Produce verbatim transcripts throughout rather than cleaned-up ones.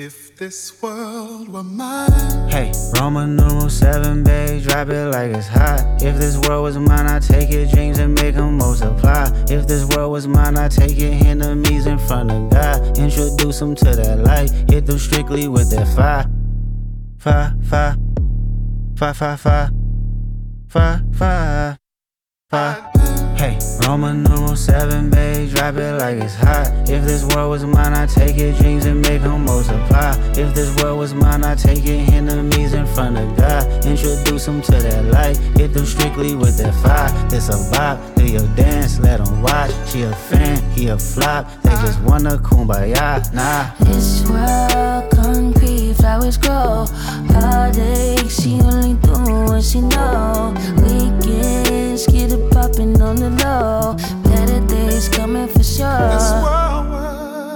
If this world were mine. Hey, Roman numeral seven, babe, drop it like it's hot. If this world was mine, I'd take your dreams and make them multiply. If this world was mine, I'd take your enemies in front of God. Introduce them to that light, hit them strictly with that fire. Fire, fire, fire, fire, fire, fire, fire, fire. Hey, Roman numeral seven, babe, drop it like it's hot. If this world was mine, I'd take your dreams and make them multiply. If this world was mine, I'd take your enemies in front of God. Introduce them to that light, hit them strictly with that fire. This a vibe, do your dance, let them watch. She a fan, he a flop, they just wanna kumbaya, nah. This world, concrete, flowers grow. Heartache, she only do what she know. Weekends, get it poppin' on the low. Better days coming for sure. This world was.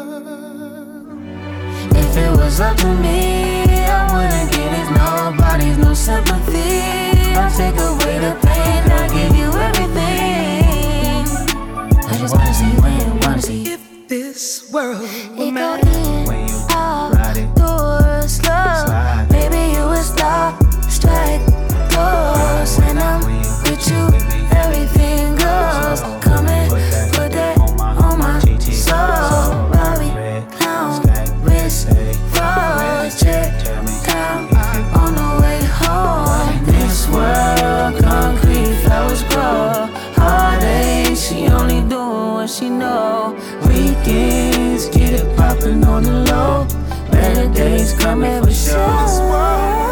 If it was up to me, I wouldn't give it nobody's no sympathy. I'll take away the pain, I'll give you everything. I just wanna see when, wanna see. If this world were It go mine. in, When you out, ride it, do it slow. slide. Baby, you a star, strike, goes. And I'm with you, everything goes. Come and put that on my soul. Bobby, clown, wrist, froze, check, down, on the way home. This world, concrete, flowers grow. Heartache, she only doing what she know. Weekends, get it poppin' on the low. Better days coming for sure.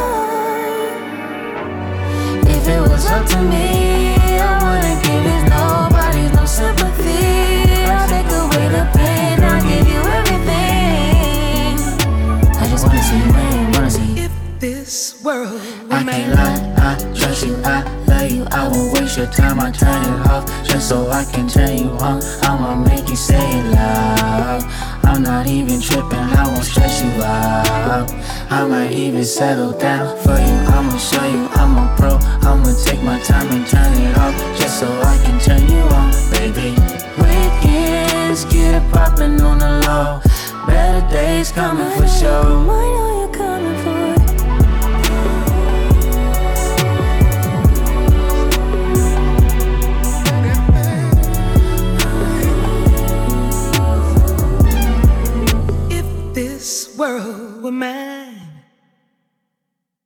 If it was up to me, I wouldn't give it nobody's no sympathy. I'll take away the pain, I'll give you everything. I just wanna see when, wanna see. If this world were I mine. can't lie, I trust you, I love you. I won't waste your time, I turn it off just so I can turn you on. I'ma make you say it loud. I'm not even tripping, I won't stress you out. I might even settle down for you. I'ma show you I'm a pro. I'ma take my time and turn it off just so I can turn you on, baby. Weekends, get it poppin' on the low. Better days coming for sure.